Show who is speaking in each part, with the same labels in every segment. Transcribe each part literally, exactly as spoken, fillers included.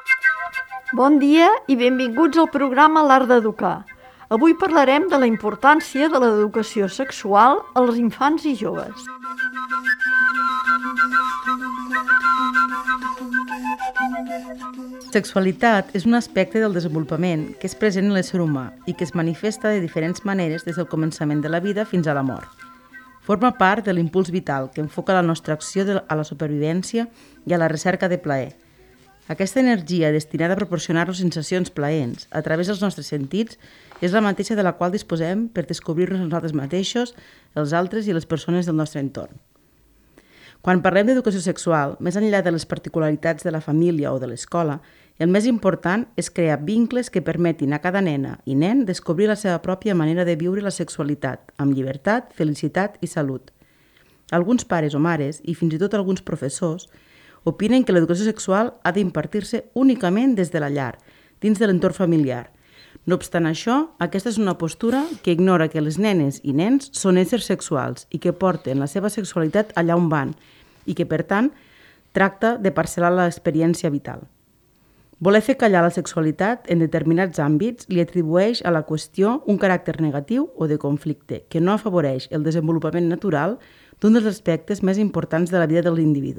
Speaker 1: Bon dia i benvinguts al programa L'Art d'Educar. Avui parlarem de la importància de l'educació sexual als infants i joves.
Speaker 2: Sexualitat és un aspecte del desenvolupament que és present en l'ésser humà i que es manifesta de diferents maneres des del començament de la vida fins a la mort. Forma part de l'impuls vital que enfoca la nostra acció a la supervivència i a la recerca de plaer. Aquesta energia destinada a proporcionar-nos sensacions plaents a través dels nostres sentits és la mateixa de la qual disposem per descobrir-nos nosaltres mateixos, els altres i les persones del nostre entorn. Quan parlem d'educació sexual, més enllà de les particularitats de la família o de l'escola, el més important és crear vincles que permetin a cada nena i nen descobrir la seva pròpia manera de viure la sexualitat, amb llibertat, felicitat i salut. Alguns pares o mares, i fins i tot alguns professors, opinen que l'educació sexual ha d'impartir-se únicament des de la llar, dins de l'entorn familiar. No obstant això, aquesta és una postura que ignora que les nenes i nens són éssers sexuals i que porten la seva sexualitat allà on van i que, per tant, tracta de parcel·lar l'experiència vital. Voler fer callar la sexualitat en determinats àmbits li atribueix a la qüestió un caràcter negatiu o de conflicte que no afavoreix el desenvolupament natural d'un dels aspectes més importants de la vida de l'individu.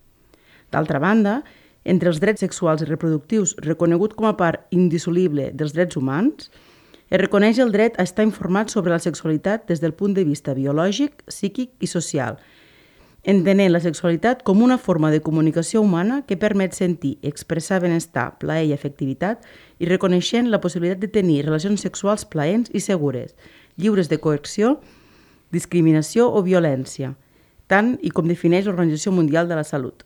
Speaker 2: D'altra banda, entre els drets sexuals i reproductius reconegut com a part indissoluble dels drets humans, es reconeix el dret a estar informat sobre la sexualitat des del punt de vista biològic, psíquic i social, entenent la sexualitat com una forma de comunicació humana que permet sentir, expressar benestar, plaer i afectivitat i reconeixent la possibilitat de tenir relacions sexuals plaents i segures, lliures de coerció, discriminació o violència, tant i com defineix l'Organització Mundial de la Salut.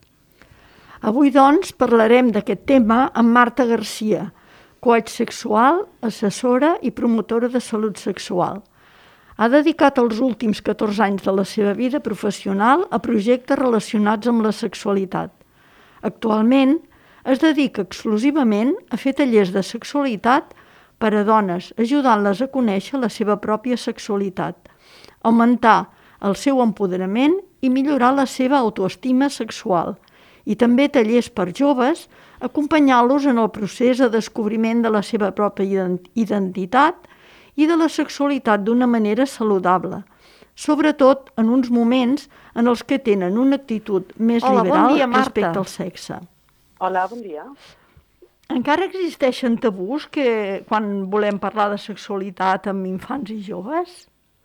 Speaker 1: Avui, doncs, parlarem d'aquest tema amb Marta Garcia, coach sexual, assessora i promotora de salut sexual. Ha dedicat els últims catorze anys de la seva vida professional a projectes relacionats amb la sexualitat. Actualment, es dedica exclusivament a fer tallers de sexualitat per a dones, ajudant-les a conèixer la seva pròpia sexualitat, augmentar el seu empoderament i millorar la seva autoestima sexual, i també tallers per joves, acompanyant-los en el procés de descobriment de la seva pròpia identitat i de la sexualitat d'una manera saludable, sobretot en uns moments en els que tenen una actitud més
Speaker 3: Hola,
Speaker 1: liberal
Speaker 3: bon dia, Marta.
Speaker 1: respecte al sexe.
Speaker 3: Hola, bon dia.
Speaker 1: Encara existeixen tabús que quan volem parlar de sexualitat amb infants i joves?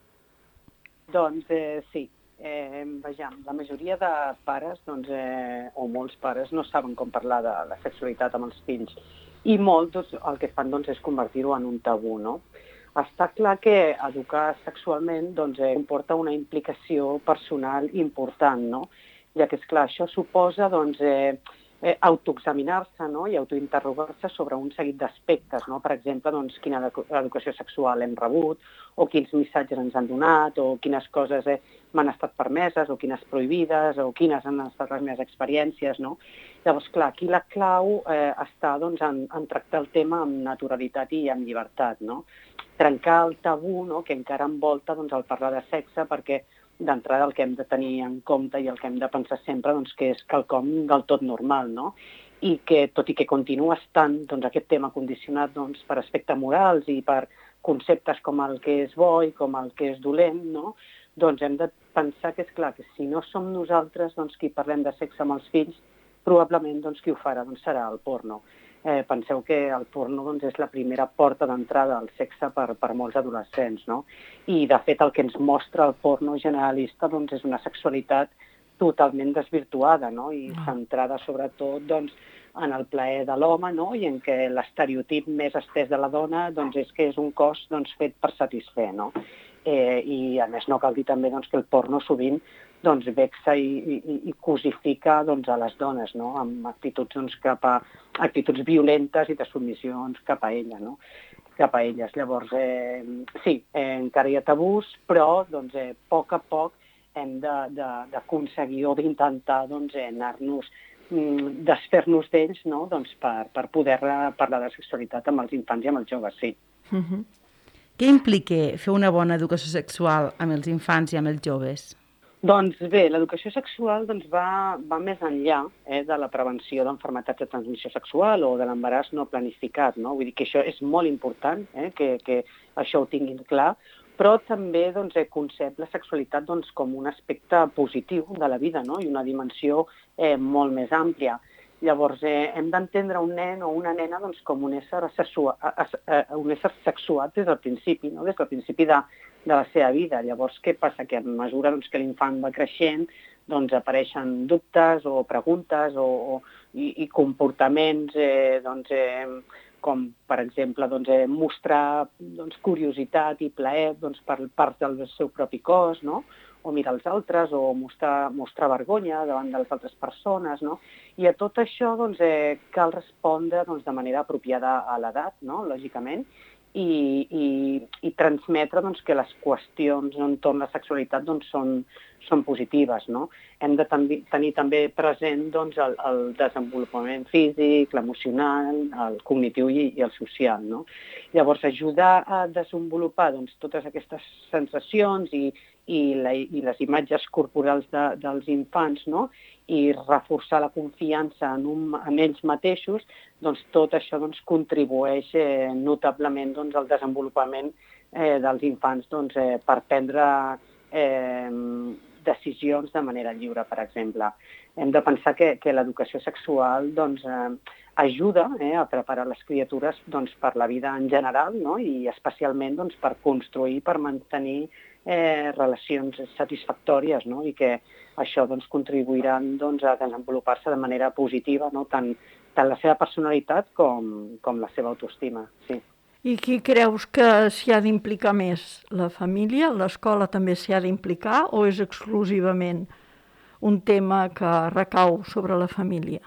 Speaker 3: Doncs eh, sí. Eh, vejam, la majoria de pares, doncs, eh, o molts pares, no saben com parlar de la sexualitat amb els fills i molts doncs, el que fan doncs, és convertir-ho en un tabú, no? Està clar que educar sexualment doncs, eh, comporta una implicació personal important, no? Ja que, esclar, això suposa doncs, eh, eh, autoexaminar-se, no? I autointerrogar-se sobre un seguit d'aspectes, no? Per exemple, doncs, quina educació sexual hem rebut, o quins missatges ens han donat, o quines coses eh, m'han estat permeses, o quines prohibides, o quines han estat les meves experiències, no? Llavors, clar, aquí la clau eh, està doncs, en, en tractar el tema amb naturalitat i amb llibertat, no? Trencar el tabú, no? Que encara envolta doncs, el parlar de sexe, perquè d'entrada el que hem de tenir en compte i el que hem de pensar sempre doncs, que és quelcom del tot normal, no? I que, tot i que continua estant doncs, aquest tema condicionat doncs, per aspectes morals i per conceptes com el que és bo i com el que és dolent, no? Doncs hem de pensar que és clar que si no som nosaltres doncs, qui parlem de sexe amb els fills, probablement doncs, qui ho farà doncs, serà el porno. Eh, penseu que el porno doncs, és la primera porta d'entrada al sexe per, per molts adolescents, no? I, de fet, el que ens mostra el porno generalista doncs, és una sexualitat totalment desvirtuada, no? I centrada sobretot doncs, en el plaer de l'home, no? I en què l'estereotip més estès de la dona doncs, és que és un cos doncs, fet per satisfer, no? Eh, I, a més, no cal dir també doncs, que el porno sovint doncs, vexa i, i, i cosifica doncs, a les dones, no? Amb actituds, doncs, cap a, actituds violentes i de submissions cap a ella, no? Cap a elles. Llavors, eh, sí, eh, encara hi ha tabús, però doncs, eh, a poc a poc hem d'aconseguir o d'intentar doncs, eh, anar-nos, mm, desfer-nos d'ells, no? Doncs, per, per poder parlar de sexualitat amb els infants i amb els joves, sí.
Speaker 2: Uh-huh. Què implica fer una bona educació sexual amb els infants i amb els joves?
Speaker 3: Doncs bé, l'educació sexual doncs, va, va més enllà eh, de la prevenció d'enfermetats de transmissió sexual o de l'embaràs no planificat, no? Vull dir que això és molt important, eh, que, que això ho tinguin clar, però també doncs, eh, concep la sexualitat doncs, com un aspecte positiu de la vida, no? I una dimensió eh, molt més àmplia. Llavors, eh, hem d'entendre un nen o una nena doncs, com un ésser, sexua, un ésser sexuat des del principi, no? Des del principi de, de la seva vida. Llavors, què passa? Que a mesura doncs, que l'infant va creixent, doncs, apareixen dubtes o preguntes o, o, i, i comportaments eh, doncs, eh, com, per exemple, doncs, eh, mostrar doncs, curiositat i plaer doncs, per part del seu propi cos, no? O mirar els altres, o mostrar, mostrar vergonya davant de les altres persones, no? I a tot això doncs, eh, cal respondre doncs, de manera apropiada a l'edat, no? Lògicament, i, i, i transmetre doncs, que les qüestions entorn la sexualitat doncs, són, són positives. No? Hem de tenir, tenir també present doncs, el, el desenvolupament físic, l'emocional, el cognitiu i, i el social. No? Llavors, ajudar a desenvolupar doncs, totes aquestes sensacions i, i, la, i les imatges corporals de, dels infants, no? I reforçar la confiança en, un, en ells mateixos, doncs tot això doncs, contribueix eh, notablement doncs, al desenvolupament eh, dels infants doncs, eh, per prendre eh, decisions de manera lliure, per exemple. Hem de pensar que, que l'educació sexual doncs, eh, ajuda eh, a preparar les criatures doncs, per la vida en general, no? I especialment doncs, per construir, per mantenir eh, relacions satisfactòries, no? I que això doncs, contribuirà doncs, a desenvolupar-se de manera positiva, no? tant, tant la seva personalitat com, com la seva autoestima. Sí.
Speaker 1: I qui creus que s'hi ha d'implicar més? La família? L'escola també s'hi ha d'implicar o és exclusivament un tema que recau sobre la família?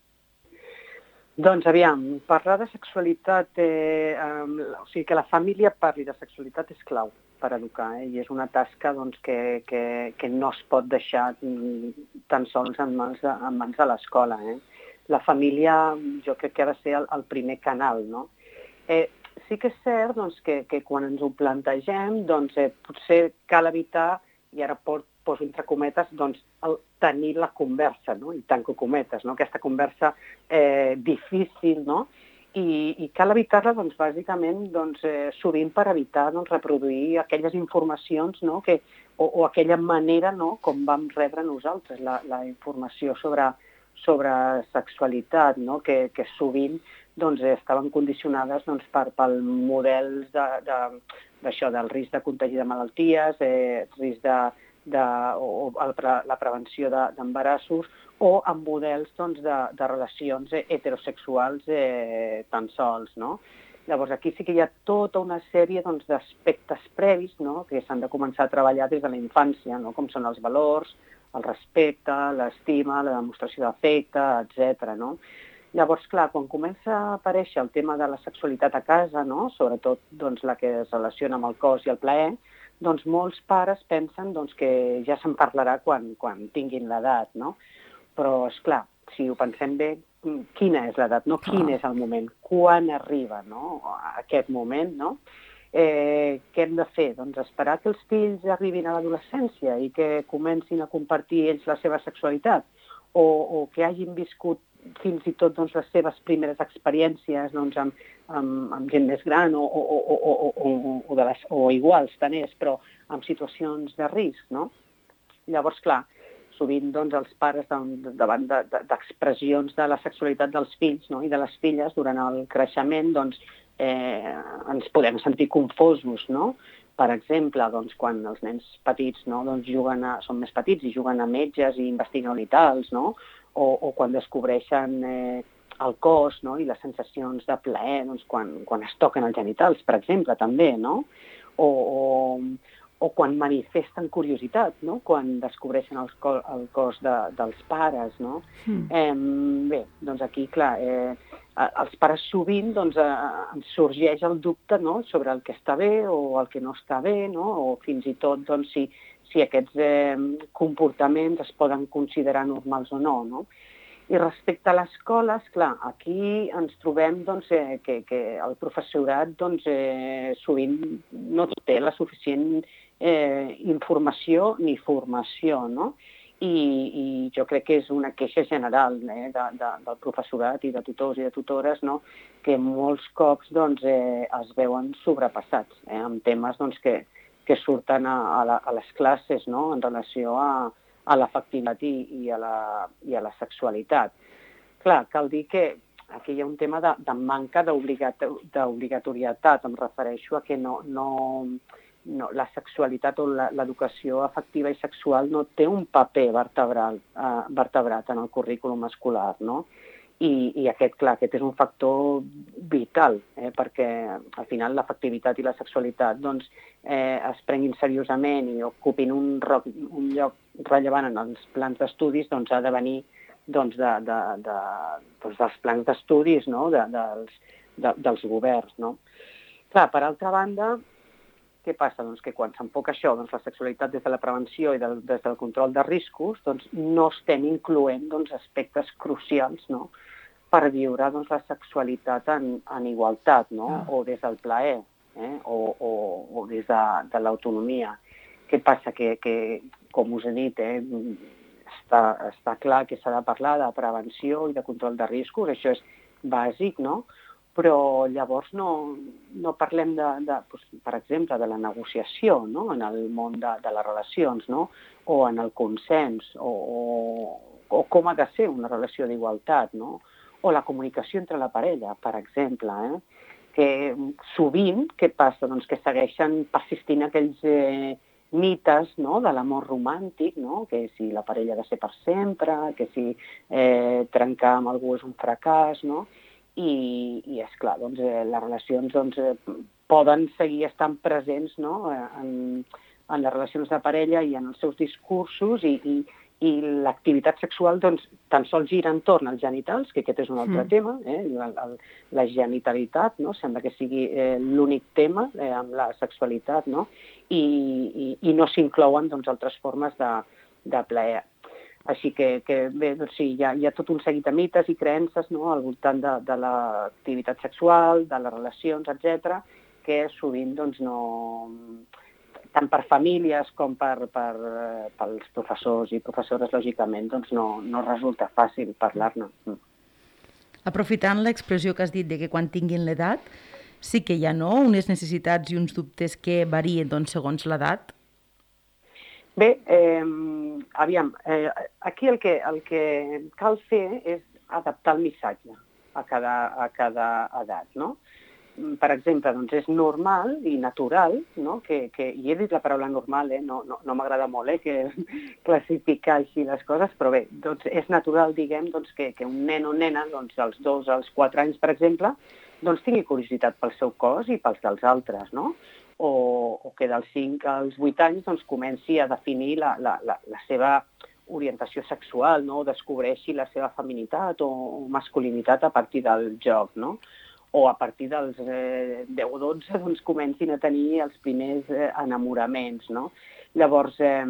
Speaker 3: Doncs aviam, parlar de sexualitat, eh, eh, o sigui que la família parli de sexualitat és clau per educar, eh? I és una tasca doncs, que, que, que no es pot deixar tan sols en mans de, en mans de l'escola. Eh? La família jo crec que ha de ser el, el primer canal. No? Eh, sí que és cert doncs, que, que quan ens ho plantegem doncs, eh, potser cal evitar, i ara pot, poso entre cometes, doncs, el tenir la conversa, no? I tanco cometes, no? Aquesta conversa eh, difícil, no? I, i cal evitar-la, doncs, bàsicament, doncs, eh, sovint per evitar doncs, reproduir aquelles informacions, no? Que, o, o aquella manera, no? Com vam rebre nosaltres la, la informació sobre, sobre sexualitat, no? Que, que sovint doncs, estaven condicionades doncs, per, pel models de, de, d'això, del risc de contagi de malalties, eh, risc de, de, o, o la prevenció d'embarassos, o amb models doncs, de, de relacions heterosexuals eh, tan sols. No? Llavors, aquí sí que hi ha tota una sèrie doncs, d'aspectes previs, no? Que s'han de començar a treballar des de la infància, no? Com són els valors, el respecte, l'estima, la demostració d'afecte, etcètera. No? Llavors, clar, quan comença a aparèixer el tema de la sexualitat a casa, no? Sobretot doncs, la que es relaciona amb el cos i el plaer, doncs molts pares pensen doncs, que ja se'n parlarà quan, quan tinguin l'edat, no? Però, esclar, si ho pensem bé, quina és l'edat, no? Quin és el moment? Quan arriba, no? Aquest moment, no? Eh, què hem de fer? Doncs esperar que els fills arribin a l'adolescència i que comencin a compartir ells la seva sexualitat, o, o que hagin viscut fins i tot doncs, les seves primeres experiències doncs, amb, amb, amb gent més gran o, o, o, o, o, o, de les, o iguals, tant és, però amb situacions de risc. No? Llavors, clar, sovint doncs, els pares davant d'expressions de la sexualitat dels fills, no? I de les filles durant el creixement doncs, eh, ens podem sentir confosos, no? Per exemple, doncs, quan els nens petits no, doncs, juguen a, són més petits i juguen a metges i investiguen genitals, no? O, o quan descobreixen eh, el cos, no? I les sensacions de plaer doncs, quan, quan es toquen els genitals, per exemple, també, no? O, o, o quan manifesten curiositat, no? Quan descobreixen el, co el cos de, dels pares, no? Mm. Eh, bé, doncs aquí, clar, eh, els pares sovint doncs, eh, ens sorgeix el dubte, no? Sobre el que està bé o el que no està bé, no? O fins i tot doncs, si, si aquests eh, comportaments es poden considerar normals o no, no? I respecte a l'escola, esclar, aquí ens trobem doncs, eh, que, que el professorat doncs, eh, sovint no té la suficient eh, informació ni formació, no? I, i jo crec que és una queixa general eh, de, de, del professorat i de tutors i de tutores, no? Que molts cops doncs, eh, es veuen sobrepassats eh, amb temes doncs, que, que surten a, a, la, a les classes, no? En relació a, a l'afectivitat i, i, a la, i a la sexualitat. Clar, cal dir que aquí hi ha un tema de, de manca d'obligatorietat. Em refereixo a que no... no No, la sexualitat o l'educació afectiva i sexual no té un paper vertebral, eh, vertebrat en el currículum escolar, no? I, i aquest, clar, aquest és un factor vital, eh, perquè al final l'afectivitat i la sexualitat doncs, eh, es prenguin seriosament i ocupin un, roc, un lloc rellevant en els plans d'estudis, doncs ha de venir doncs, de, de, de, doncs, dels plans d'estudis, no? de, dels, de, dels governs. No? Clar, per altra banda, què passa? Doncs que quan s'enfoca això, doncs la sexualitat des de la prevenció i del, des del control de riscos, doncs no estem incloent doncs, aspectes crucials, no? Per viure doncs, la sexualitat en, en igualtat, no? Ah. O des del plaer, eh? o, o, o des de, de l'autonomia. Què passa? Que, que, com us he dit, eh? està, està clar que s'ha de parlar de prevenció i de control de riscos, això és bàsic, no? Però llavors no, no parlem, de, de, doncs, per exemple, de la negociació, no? En el món de, de les relacions, no? O en el consens, o, o, o com ha de ser una relació d'igualtat, no? O la comunicació entre la parella, per exemple, eh? Que sovint, què passa? Doncs que segueixen persistint aquells eh, mites, no? De l'amor romàntic, no? Que si la parella ha de ser per sempre, que si eh, trencar amb algú és un fracàs, no? I, i és clar, doncs, eh, les relacions doncs, eh, poden seguir estant presents, no? en, en les relacions de parella i en els seus discursos i, i, i l'activitat sexual doncs, tan sols gira entorn als genitals, que aquest és un altre mm. tema, eh? la, la, la genitalitat, no? Sembla que sigui eh, l'únic tema eh, amb la sexualitat, no? I, i, i no s'inclouen doncs, altres formes de, de plaer. Així que, que bé, doncs sí, hi ha, hi ha tot un seguit de mites i creences, no? Al voltant de, de l'activitat sexual, de les relacions, etcètera, que sovint doncs, no, tant per famílies com per, per, pels professors i professores, lògicament, doncs no, no resulta fàcil parlar-ne.
Speaker 2: Aprofitant l'expressió que has dit de que quan tinguin l'edat, sí que hi ha no? unes necessitats i uns dubtes que varien doncs, segons l'edat.
Speaker 3: Bé, eh, aviam, eh, aquí el que, el que cal fer és adaptar el missatge a cada, a cada edat, no? Per exemple, doncs és normal i natural, no? que, que, i he dit la paraula normal, eh? no, no, no m'agrada molt eh? que classificar així les coses, però bé, doncs és natural, diguem, doncs, que, que un nen o nena, doncs, als dos als quatre anys, per exemple, doncs tingui curiositat pel seu cos i pels dels altres, no? O, o que dels cinc als vuit anys doncs, comenci a definir la, la, la, la seva orientació sexual, no? O descobreixi la seva feminitat o, o masculinitat a partir del joc, no? O a partir dels eh, deu o dotze doncs, comencin a tenir els primers eh, enamoraments, no? Llavors, eh,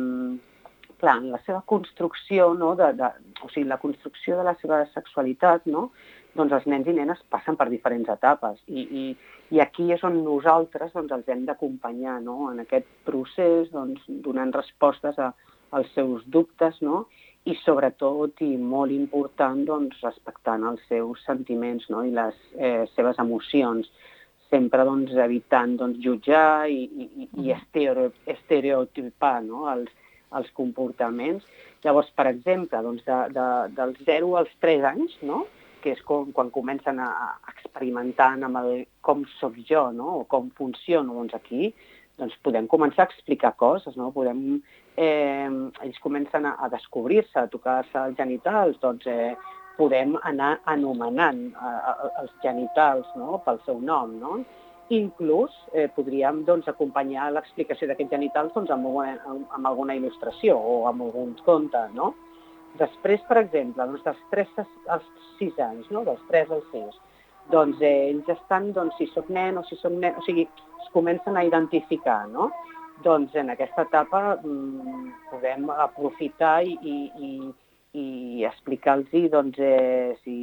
Speaker 3: clar, en la seva construcció, no? de, de, o sigui, la construcció de la seva sexualitat, no? Doncs els nens i nenes passen per diferents etapes i, i, i aquí és on nosaltres doncs, els hem d'acompanyar, no? En aquest procés, doncs, donant respostes a, als seus dubtes, no? I sobretot, i molt important, doncs, respectant els seus sentiments, no? I les eh, seves emocions, sempre doncs, evitant doncs, jutjar i, i, i estereotipar, no? els, els comportaments. Llavors, per exemple, doncs, de, de, dels zero als tres anys, no? Que és com, quan comencen a experimentar amb el com soc jo, no? O com funciono, doncs aquí doncs podem començar a explicar coses, no? Podem, eh, ells comencen a, a descobrir-se, a tocar-se els genitals, doncs eh, podem anar anomenant a, a, els genitals, no? Pel seu nom, no? Inclús eh, podríem doncs, acompanyar l'explicació d'aquests genitals doncs, amb, alguna, amb alguna il·lustració o amb algun conte, no? Després, per exemple, doncs, dels tres als sis anys, no? Dels tres als sis, doncs eh, ells estan, doncs, si soc nen o si soc nen, o sigui, es comencen a identificar, no? Doncs en aquesta etapa mmm, podem aprofitar i, i, i, i explicar-los, doncs, eh, si,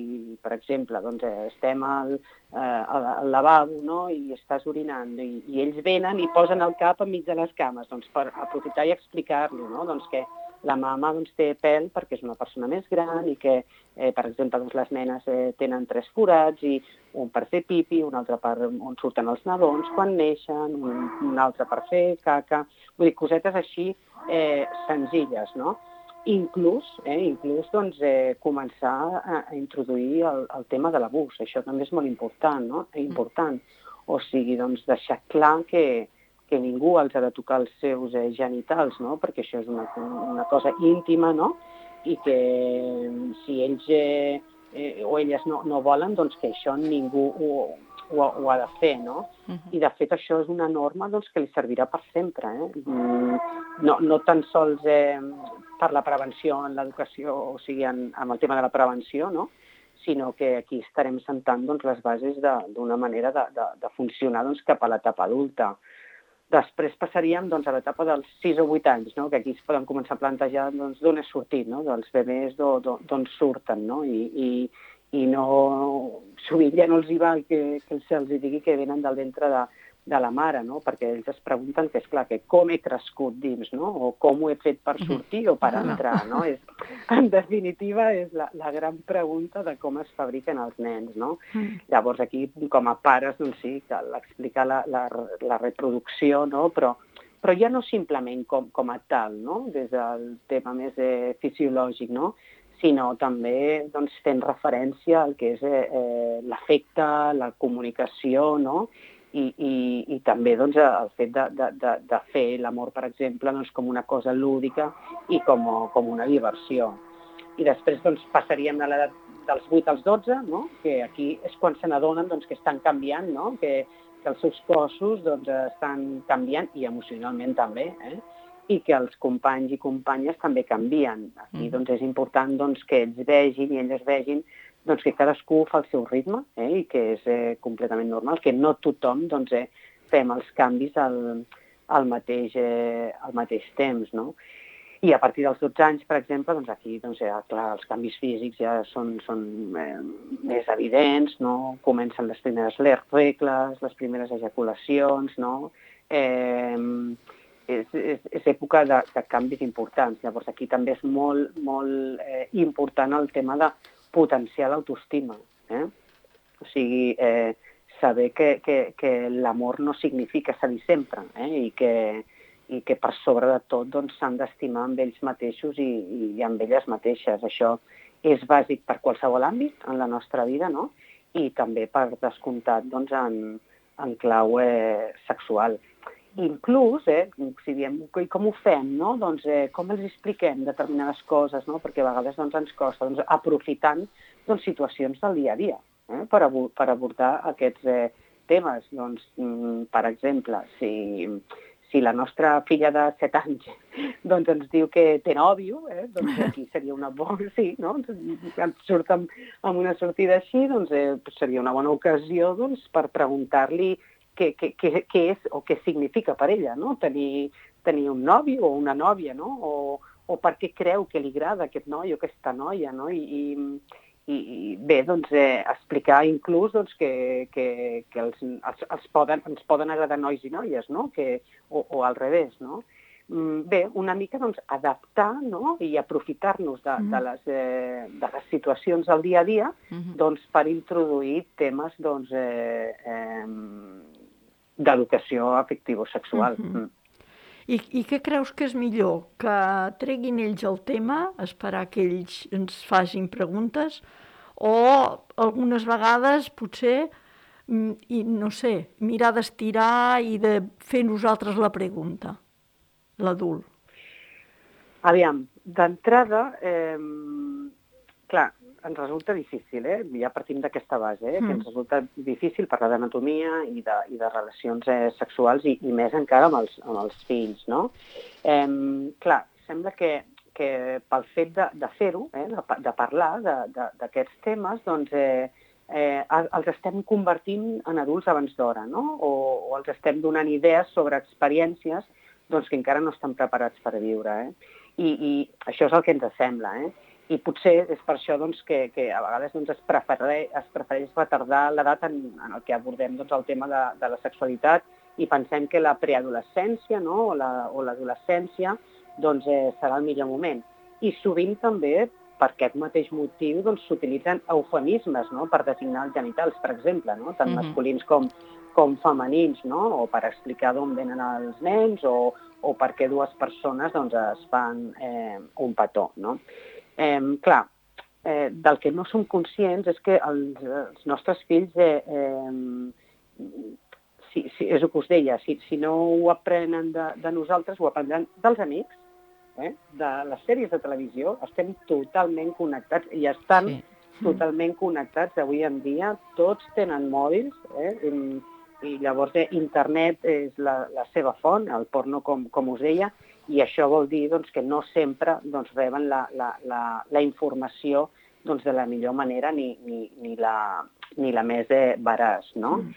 Speaker 3: per exemple, doncs, eh, estem al, eh, al lavabo, no?, i estàs orinant, i, i ells venen i posen el cap enmig de les cames, doncs per aprofitar i explicar-li, no?, doncs que la mama doncs, té pèl perquè és una persona més gran i que, eh, per exemple, doncs, les nenes eh, tenen tres forats, i un per fer pipi, un altre per on surten els nadons quan neixen, un, un altre per fer caca, vull dir, cosetes així eh, senzilles, no? Inclús, eh, inclús doncs, eh, començar a, a introduir el, el tema de l'abús. Això també és molt important, no? Important. O sigui, doncs, deixar clar que, que ningú els ha de tocar els seus eh, genitals, no? Perquè això és una, una cosa íntima, no? I que si ells eh, eh, o elles no, no volen, doncs que això ningú ho, ho, ho ha de fer, no? Uh-huh. I de fet això és una norma doncs, que li servirà per sempre, eh? No, no tan sols eh, per la prevenció en l'educació, o sigui, en, en el tema de la prevenció, no?, sinó que aquí estarem sentant doncs, les bases d'una manera de, de, de funcionar doncs, cap a l'etapa adulta. Després passaríem doncs, a l'etapa dels sis o vuit anys, no?, que aquí es poden començar a plantejar doncs, d'on és sortit, no?, dels bebès d'on surten, no?, i, i, i no, sovint ja no els hi val que, que se'ls digui que venen del ventre de, de la mare, no?, perquè ells es pregunten que, esclar, que com he crescut dins, no?, o com ho he fet per sortir o per entrar, no? És, en definitiva, és la, la gran pregunta de com es fabriquen els nens, no? Mm. Llavors, aquí, com a pares, doncs sí, cal explicar la, la, la reproducció, no?, però, però ja no simplement com, com a tal, no?, des del tema més eh, fisiològic, no?, sinó també doncs, fent referència al que és eh, eh, l'afecte, la comunicació, no?, I, i, i també doncs, el fet de, de, de, de fer l'amor, per exemple, doncs, com una cosa lúdica i com, com una diversió. I després doncs, passaríem a l'edat dels vuit als dotze, no?, que aquí és quan se n'adonen doncs, que estan canviant, no?, que, que els seus cossos doncs, estan canviant, i emocionalment també, eh? I que els companys i companyes també canvien. Aquí doncs, és important doncs, que ells vegin i elles vegin doncs que cadascú fa el seu ritme, eh, i que és eh, completament normal, que no tothom doncs, eh, fem els canvis al, al, mateix, eh, al mateix temps, no? I a partir dels dotze anys, per exemple, doncs aquí doncs, ja, clar, els canvis físics ja són, són eh, més evidents, no? Comencen les primeres regles, les primeres ejaculacions, no? Eh, és, és, és època de, de canvis importants. Llavors aquí també és molt, molt eh, important el tema de potenciar l'autoestima, eh? O sigui, eh, saber que, que, que l'amor no significa cedir sempre, eh? I, que, i que per sobre de tot doncs, s'han d'estimar amb ells mateixos i, i amb elles mateixes. Això és bàsic per qualsevol àmbit en la nostra vida, no? I també per descomptat doncs, en, en clau eh, sexual. Inclús, eh, si diem, com ho fem, no? Doncs, eh, com els expliquem determinades coses, no? Perquè a vegades doncs, ens costa, doncs, aprofitant doncs, situacions del dia a dia, eh? per, abor per abordar aquests eh, temes. Doncs, mm, per exemple, si, si la nostra filla de set anys doncs, ens diu que té nòvio, eh? Doncs aquí seria una bona... Sí, no? Ens surt amb, amb una sortida així, doncs eh, seria una bona ocasió doncs, per preguntar-li Què, què, què, què és o què significa per ella, no? Tenir, tenir un nòvi o una nòvia, no? O, o per què creu que li agrada aquest noi o aquesta noia, no? I, i, i bé, doncs, eh, explicar inclús doncs, que, que, que els, els, els poden, ens poden agradar nois i noies, no? Que, o, o al revés, no? Bé, una mica doncs, adaptar, no? I aprofitar-nos de, de, les, eh, de les situacions del dia a dia uh-huh. doncs, per introduir temes doncs, eh, eh, d'educació afectivo-sexual.
Speaker 1: Uh-huh. mm. I, I què creus que és millor? Que treguin ells el tema, esperar que ells ens facin preguntes, o algunes vegades potser, i, no sé, mirar d'estirar i de fer nosaltres la pregunta, l'adult?
Speaker 3: Aviam, d'entrada, eh, clar, ens resulta difícil, eh? Ja partim d'aquesta base, eh? Mm. que ens resulta difícil parlar d'anatomia i, de, i de relacions eh, sexuals i, i més encara amb els, amb els fills, no? Eh, clar, sembla que, que pel fet de, de fer-ho, eh? de, de parlar d'aquests temes, doncs eh, eh, els estem convertint en adults abans d'hora, no? O, o els estem donant idees sobre experiències doncs, que encara no estan preparats per viure, eh? I, i això és el que ens sembla, eh? I potser és per això doncs, que, que a vegades doncs, es, prefereix, es prefereix retardar l'edat en, en el que abordem doncs, el tema de, de la sexualitat i pensem que la preadolescència, no? o l'adolescència doncs, eh, serà el millor moment. I sovint també, per aquest mateix motiu, doncs, s'utilitzen eufemismes, no? per designar els genitals, per exemple, no? tant uh-huh. masculins com, com femenins, no? o per explicar d'on venen els nens o, o per què dues persones doncs, es fan eh, un petó. No? Eh, clar, eh, del que no som conscients és que els, els nostres fills, eh, eh, si, si, és el que us deia, si, si no ho aprenen de, de nosaltres, ho aprendran dels amics, eh, de les sèries de televisió, estem totalment connectats i estan sí. totalment connectats avui en dia, tots tenen mòbils, eh, i, i llavors eh, internet és la, la seva font, el porno, com, com us deia, i això vol dir doncs, que no sempre doncs, reben la, la, la, la informació doncs, de la millor manera ni, ni, ni, la, ni la més eh, veraç. No? Mm.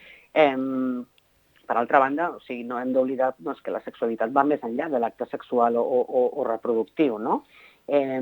Speaker 3: Eh, per altra banda, o sigui, no hem d'oblidar doncs, que la sexualitat va més enllà de l'acte sexual o, o, o reproductiu. No? Eh,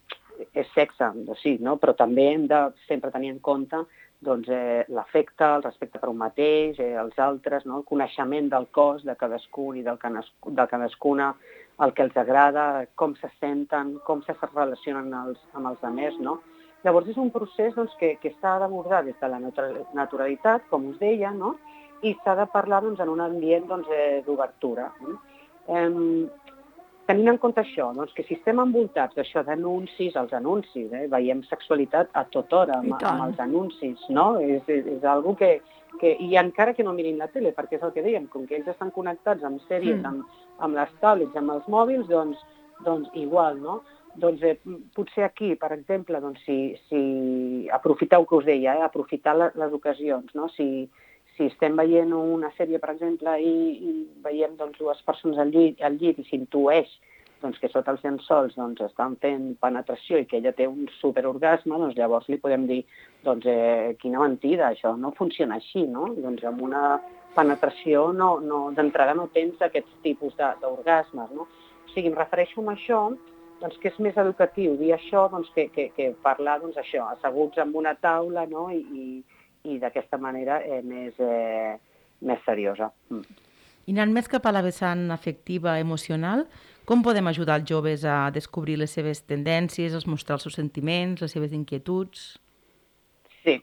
Speaker 3: és sexe, sí, no? Però també hem de sempre tenir en compte doncs, eh, l'afecte, el respecte per un mateix, eh, els altres, no? El coneixement del cos de cadascun i del cadascun, de cadascuna, el que els agrada, com se senten, com se relacionen els, amb els altres, no? Llavors és un procés doncs, que, que s'ha d'abordar des de la naturalitat, com us deia, no? I s'ha de parlar doncs, en un ambient doncs, eh, d'obertura. Eh, tenint en compte això, doncs, que si estem envoltats d'això d'anuncis, els anuncis, eh, veiem sexualitat a tota hora amb, amb els anuncis, no? És, és, és algo que, que... I encara que no mirin la tele, perquè és el que dèiem, com que ells estan connectats amb sèries, mm. amb, amb les tablets, amb els mòbils, doncs, doncs igual, no? Doncs eh, potser aquí, per exemple, doncs, si, si aprofiteu que us deia, eh, aprofitar les, les ocasions, no? Si, si estem veient una sèrie, per exemple, i, i veiem doncs, dues persones al llit, al llit i s'intueix doncs, que sota els llençols doncs, estan fent penetració i que ella té un superorgasme, doncs llavors li podem dir doncs, eh, quina mentida, això no funciona així, no? Doncs amb una penetració no, no, d'entrada no tens aquests tipus d'orgasmes, no? O sigui, em refereixo a això, doncs, que és més educatiu dir això doncs, que, que, que parlar doncs, això, asseguts en una taula, no? I, i i d'aquesta manera eh, més, eh, més seriosa. Mm.
Speaker 2: I anant més cap a la vessant afectiva, emocional, com podem ajudar els joves a descobrir les seves tendències, a mostrar els seus sentiments, les seves inquietuds?
Speaker 3: Sí.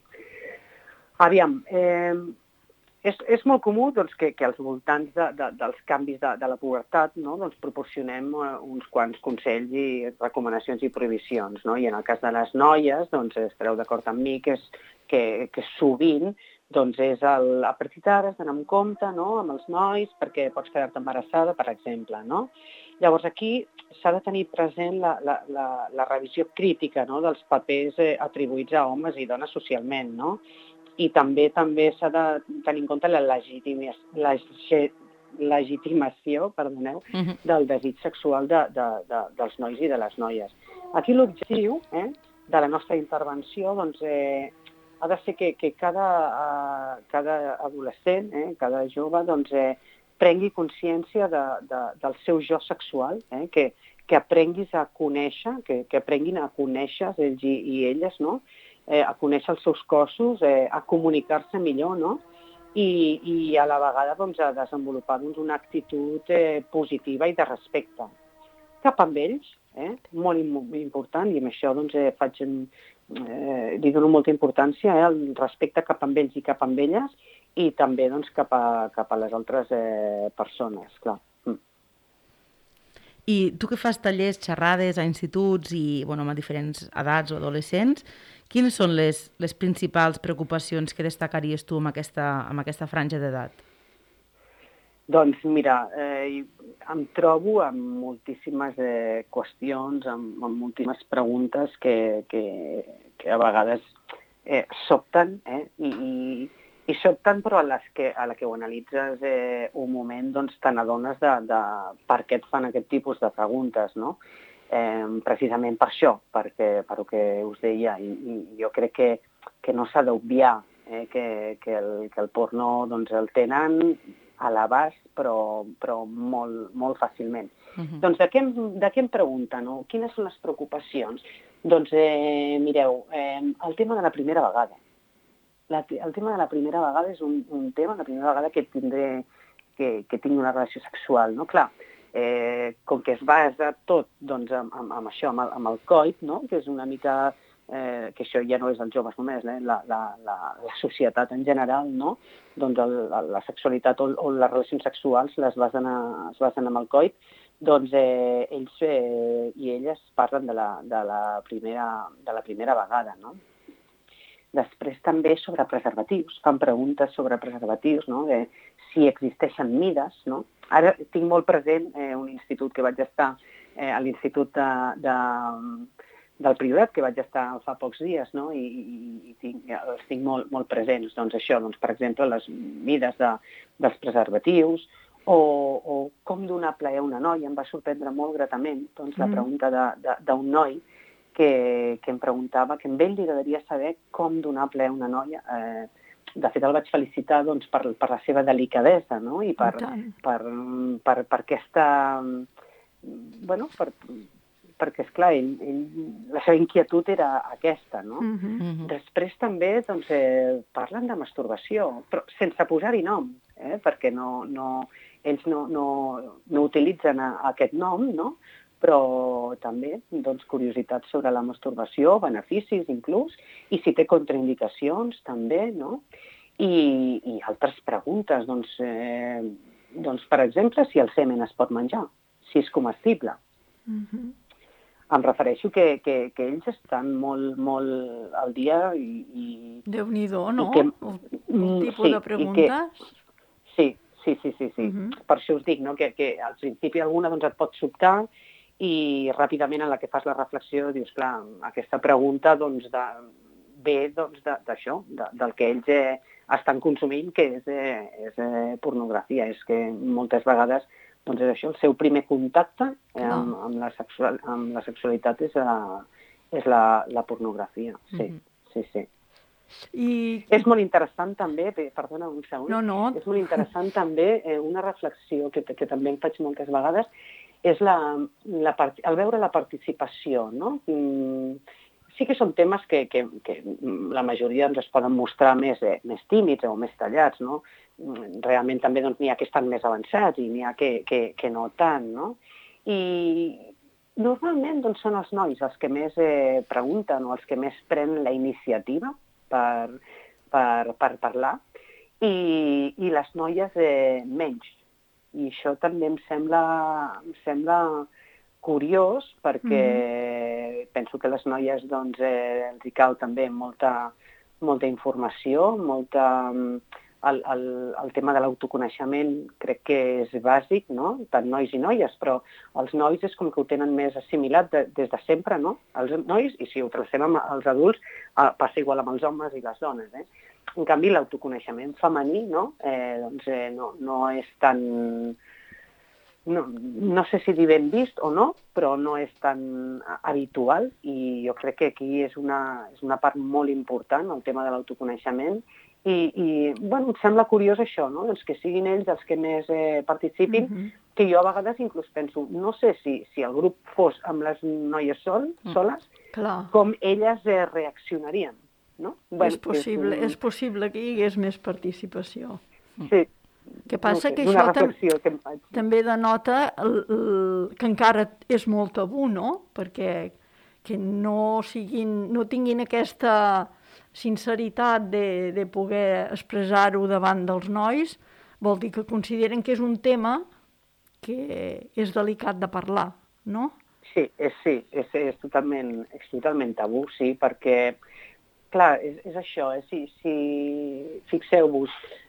Speaker 3: Aviam, eh, és, és molt comú doncs, que, que als voltants de, de, dels canvis de, de la pubertat no, doncs, proporcionem eh, uns quants consells i recomanacions i prohibicions. No? I en el cas de les noies, doncs, estareu d'acord amb mi que és que, que sovint doncs, és el, a partir d'ara has d'anar amb compte no? amb els nois perquè pots quedar-te embarassada, per exemple. No? Llavors aquí s'ha de tenir present la, la, la, la revisió crítica no? dels papers eh, atribuïts a homes i dones socialment. No? I també també s'ha de tenir en compte la legitimació, la legitimació perdoneu, uh-huh. del desig sexual de, de, de, dels nois i de les noies. Aquí l'objectiu eh, de la nostra intervenció doncs, eh, ha de ser que, que cada, uh, cada adolescent, eh, cada jove, doncs, eh, prengui consciència de, de, del seu jo sexual, eh, que, que aprenguis a conèixer, que, que aprenguin a conèixer ells i, i elles, no? eh, a conèixer els seus cossos, eh, a comunicar-se millor, no? I, i a la vegada doncs, a desenvolupar doncs, una actitud eh, positiva i de respecte. Cap amb ells, eh, molt important, i amb això doncs, eh, faig en, Eh, li dono molta importància eh, al respecte cap amb ells i cap amb elles i també doncs, cap, a, cap a les altres eh, persones, clar. Mm.
Speaker 2: I tu que fas tallers, xerrades a instituts i bueno, a diferents edats o adolescents, quines són les, les principals preocupacions que destacaries tu amb aquesta, amb aquesta franja d'edat?
Speaker 3: Doncs mira, eh, em trobo amb moltíssimes eh, qüestions, amb, amb moltíssimes preguntes que, que, que a vegades eh, sobten, eh, i, i, i sobten però a, les que, a la que ho analitzes eh, un moment doncs te n'adones de, de per què et fan aquest tipus de preguntes, no? Eh, precisament per això, perquè, per el que us deia, i, i jo crec que, que no s'ha d'obviar eh, que, que, el, que el porno doncs, el tenen a l'abast, però, però molt, molt fàcilment. Uh-huh. Doncs de què, de què em pregunten? No? Quines són les preocupacions? Doncs eh, mireu, eh, el tema de la primera vegada. La, el tema de la primera vegada és un, un tema, la primera vegada que tindré, que, que tingui una relació sexual, no? Clar, eh, com que es basa tot doncs, amb, amb, amb això, amb el, amb el coit, no? Que és una mica, eh, que això ja no és els joves només, eh? la, la, la, la societat en general, no? Doncs el, la sexualitat o, o les relacions sexuals les basen, a, es basen amb el coit, doncs eh, ells eh, i elles parlen de la, de, la primera, de la primera vegada, no? Després també sobre preservatius, fan preguntes sobre preservatius, no? De si existeixen mides, no? Ara tinc molt present eh, un institut que vaig estar, eh, a l'Institut de, de, del Priorat, que vaig estar fa pocs dies, no? I, i, i tinc, els tinc molt, molt presents. Doncs això, doncs, per exemple, les mides de, dels preservatius, o, o com donar plaer a una noia. Em va sorprendre molt gratament doncs, la pregunta d'un noi que, que em preguntava que a ell li agradaria saber com donar plaer a una noia. Eh, de fet, el vaig felicitar doncs, per, per la seva delicadesa, no? I per, per, per, per aquesta... Bueno, per, perquè, esclar, ell, ell, la seva inquietud era aquesta, no? Uh-huh. Després també doncs, eh, parlen de masturbació, però sense posar-hi nom, eh? Perquè no, no, ells no, no, no utilitzen a, a aquest nom, no? Però també doncs, curiositats sobre la masturbació, beneficis inclús, i si té contraindicacions també, no? I, i altres preguntes, doncs, eh, doncs, per exemple, si el semen es pot menjar, si és comestible. Uh-huh. Em refereixo que, que, que ells estan molt, molt al dia i... i
Speaker 1: Déu-n'hi-do, no?
Speaker 3: Que,
Speaker 1: el, el tipus
Speaker 3: sí,
Speaker 1: de preguntes.
Speaker 3: Que, sí, sí, sí, sí. sí. Uh-huh. Per això us dic, no? que, que al principi alguna doncs, et pot sobtar i ràpidament en la que fas la reflexió dius, clar, aquesta pregunta doncs, de, ve doncs, d'això, de, del que ells eh, estan consumint, que és, eh, és eh, pornografia. És que moltes vegades doncs és això, el seu primer contacte eh, amb, amb, la sexual, amb la sexualitat és, la, és la, la pornografia. Sí, mm-hmm. sí, sí.
Speaker 1: I...
Speaker 3: És molt interessant també, perdona un segon,
Speaker 1: no, no.
Speaker 3: és molt interessant també eh, una reflexió que, que també em faig moltes vegades, és la, la part, el veure la participació, no? Mm, sí que són temes que, que, que la majoria ens es poden mostrar més, eh, més tímids o més tallats, no? Realment també doncs, n'hi ha que estan més avançats i n'hi ha que, que, que no tant, no? I normalment doncs, són els nois els que més eh, pregunten o els que més prenen la iniciativa per, per, per parlar i, i les noies eh, menys. I això també em sembla, em sembla curiós perquè mm-hmm. penso que les noies doncs, eh, els hi cal també molta, molta informació, molta... El, el, el tema de l'autoconeixement crec que és bàsic, no? Tant nois i noies, però els nois és com que ho tenen més assimilat de, des de sempre, no? Els nois, i si ho tracem amb els adults, eh, passa igual amb els homes i les dones, eh? En canvi, l'autoconeixement femení, no? Eh, doncs eh, no, no és tan... No, no sé si dir ben vist o no, però no és tan habitual i jo crec que aquí és una, és una part molt important, el tema de l'autoconeixement. I, i bueno, em sembla curiós això, no? Doncs que siguin ells els que més eh, participin, mm-hmm. que jo a vegades inclús penso, no sé si, si el grup fos amb les noies sol, soles, mm. com elles eh, reaccionarien, no?
Speaker 1: Bueno, és, possible, és, un... és possible que hi hagués més participació.
Speaker 3: Sí.
Speaker 1: Que passa
Speaker 3: no sé,
Speaker 1: que això tam
Speaker 3: que
Speaker 1: també denota el, el, que encara és molt tabú, no? Perquè que no, siguin, no tinguin aquesta sinceritat de, de poder expressar-ho davant dels nois, vol dir que consideren que és un tema que és delicat de parlar, no?
Speaker 3: Sí, és, sí, és, és, totalment, és totalment tabú, sí, perquè, clar, és, és això, eh? si, si fixeu-vos,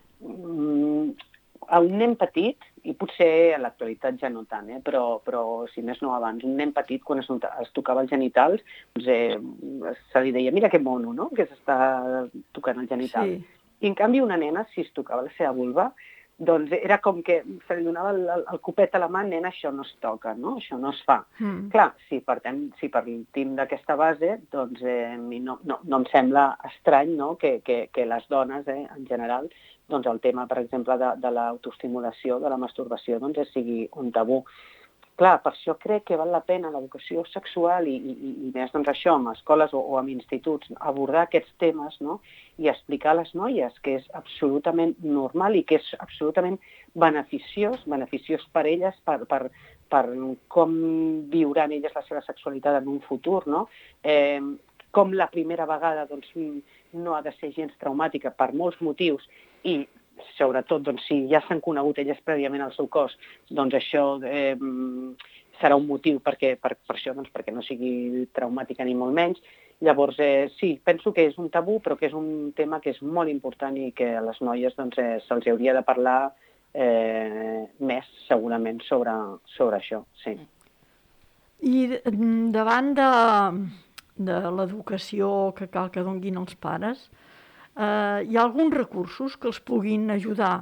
Speaker 3: a un nen petit, i potser a l'actualitat ja no tant, eh? però, però si més no abans, un nen petit quan es, es tocava els genitals, doncs, eh, se li deia, mira que mono, no?, que s'està tocant el genital. Sí. I en canvi una nena, si es tocava la seva vulva, doncs era com que se li donava el, el, el copet a la mà, nena, això no es toca, no? Això no es fa. Mm. Clar, si partim, si partim d'aquesta base, doncs eh, no, no, no em sembla estrany, no?, que, que, que les dones, eh, en general, doncs el tema, per exemple, de, de l'autoestimulació, de la masturbació, doncs sigui un tabú. clar, per això crec que val la pena l'educació sexual i, i, i més doncs això, en escoles o, o en instituts, abordar aquests temes, no? I explicar a les noies que és absolutament normal i que és absolutament beneficiós, beneficiós per elles, per, per, per com viuran elles la seva sexualitat en un futur, no? Eh, com la primera vegada doncs, no ha de ser gens traumàtica per molts motius i sobretot, doncs, si ja s'han conegut elles prèviament al seu cos, doncs això eh, serà un motiu perquè, per, per això, doncs, perquè no sigui traumàtica ni molt menys. Llavors, eh, sí, penso que és un tabú, però que és un tema que és molt important i que a les noies doncs, eh, se'ls hauria de parlar eh, més, segurament, sobre, sobre això, sí.
Speaker 1: I davant de, de l'educació que cal que donguin els pares, Uh, hi ha alguns recursos que els puguin ajudar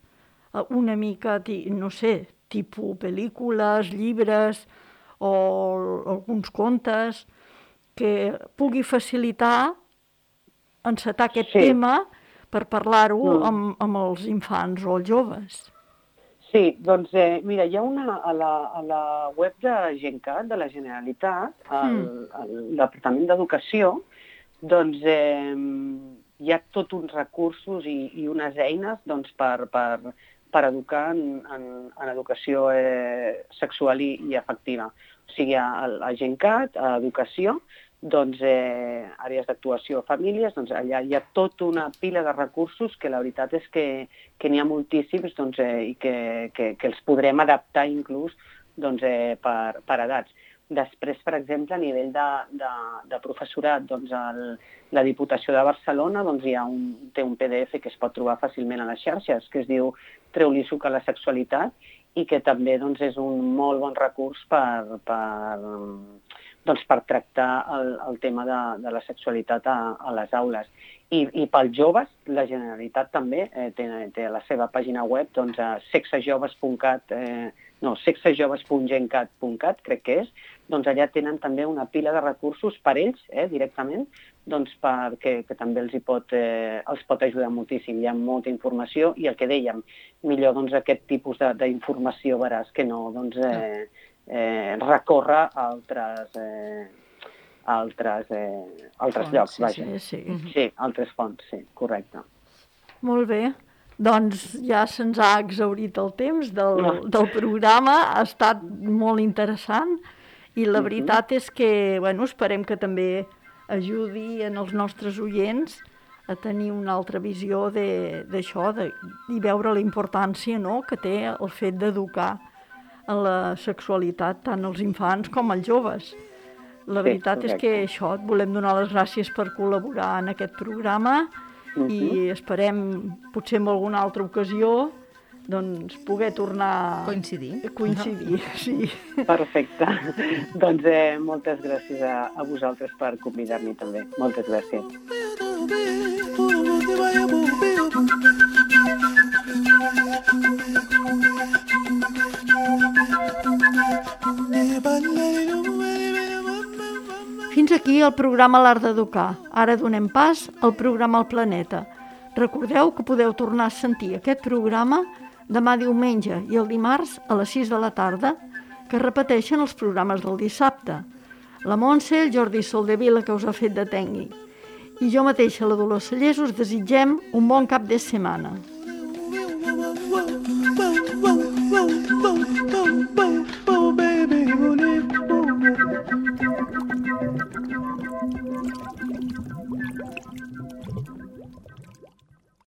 Speaker 1: uh, una mica, no sé, tipus pel·lícules, llibres o alguns contes que pugui facilitar encetar aquest sí. tema per parlar-ho mm. amb, amb els infants o els joves.
Speaker 3: Sí, doncs eh, mira, hi ha una a la, a la web de GenCat, de la Generalitat, al, mm. al Departament d'Educació, doncs eh, hi ha tots uns recursos i, i unes eines doncs, per, per, per educar en, en, en educació eh, sexual i, i afectiva. O sigui, a, a GenCat, a Educació, doncs, eh, àrees d'actuació a famílies, doncs allà hi ha tota una pila de recursos que la veritat és que, que n'hi ha moltíssims doncs, eh, i que, que, que els podrem adaptar inclús doncs, eh, per, per edats. Després, per exemple, a nivell de, de, de professorat, doncs el, la Diputació de Barcelona doncs hi ha un, té un P D F que es pot trobar fàcilment a les xarxes, que es diu Treu-li suc a la sexualitat i que també doncs, és un molt bon recurs per, per, doncs, per tractar el, el tema de, de la sexualitat a, a les aules. I, i pels joves, la Generalitat també eh, té, té a la seva pàgina web doncs, a sexejoves punt cat, eh, no, sexejoves punt gencat punt cat, crec que és, doncs allà tenen també una pila de recursos per ells, eh, directament, doncs perquè que també els, hi pot, eh, els pot ajudar moltíssim. Hi ha molta informació i el que dèiem, millor doncs, aquest tipus d'informació veràs que no doncs, eh, eh, recorre a altres, eh, altres, eh, altres fonts, llocs. Vaja.
Speaker 1: Sí, sí.
Speaker 3: Sí, altres fonts, sí, correcte.
Speaker 1: Molt bé. Doncs ja se'ns ha exhaurit el temps del, no. del programa, ha estat molt interessant i la veritat és que bueno, esperem que també ajudi en els nostres oients a tenir una altra visió d'això i veure la importància no, que té el fet d'educar en la sexualitat tant als infants com als joves. La veritat sí, és que això, et volem donar les gràcies per col·laborar en aquest programa Uh-huh. i esperem, potser en alguna altra ocasió, doncs poder tornar
Speaker 2: a coincidir.
Speaker 1: coincidir uh-huh. sí.
Speaker 3: Perfecte. Doncs eh, moltes gràcies a, a vosaltres per convidar-me també. Moltes gràcies.
Speaker 1: Fins aquí el programa L'Art d'Educar. Ara donem pas al programa El Planeta. Recordeu que podeu tornar a sentir aquest programa demà diumenge i el dimarts a les sis de la tarda, que repeteixen els programes del dissabte. La Montse, el Jordi Soldevila, que us ha fet de tècnic. I jo mateixa, la Dolors Cellers, us desitgem un bon cap de setmana.